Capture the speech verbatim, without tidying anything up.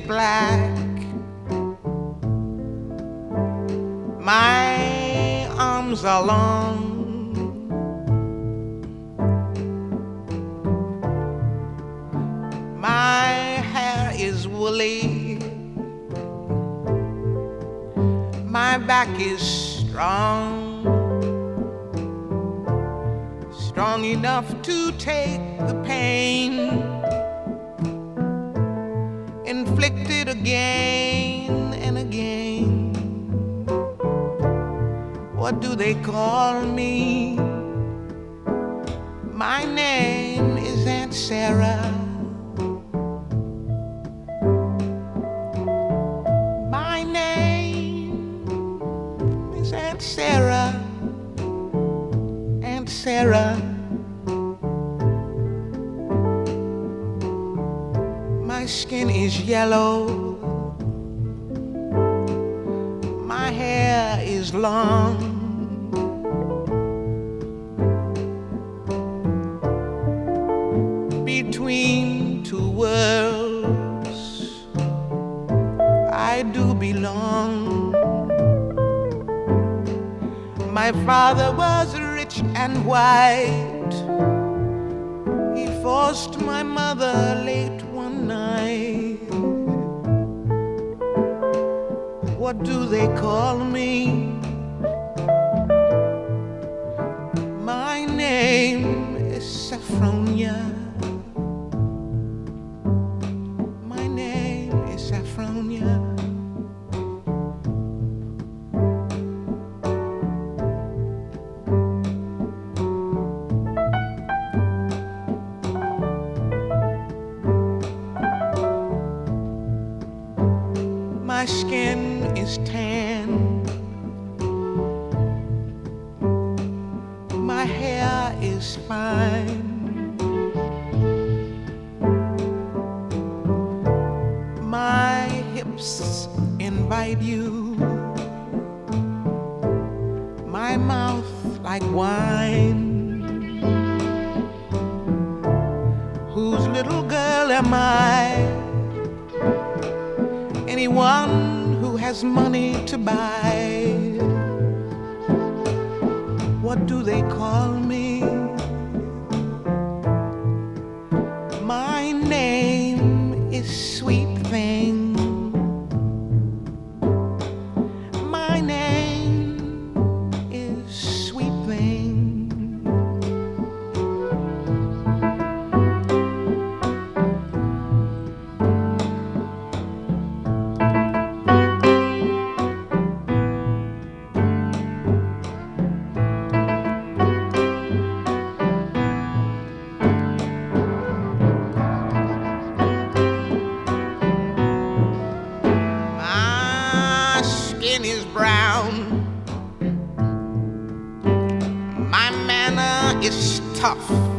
black. My arms are long. My hair is woolly. My back is strong. Strong enough to take the pain inflicted again and again. What do they call me? My name is Aunt Sarah. My name is Aunt Sarah. Aunt Sarah. My skin is yellow. My hair is long. Between two worlds I do belong. My father was rich and white. He forced my mother late one night. What do they call me? My name is Saffronia. My name is Saffronia. My skin is tan. My hair is fine. My hips invite you. My mouth like wine. Whose little girl am I? Anyone who has money to buy. What do they call me? My name is Sweet Thing. My name is Sweet Thing. Skin is brown. My manner is tough.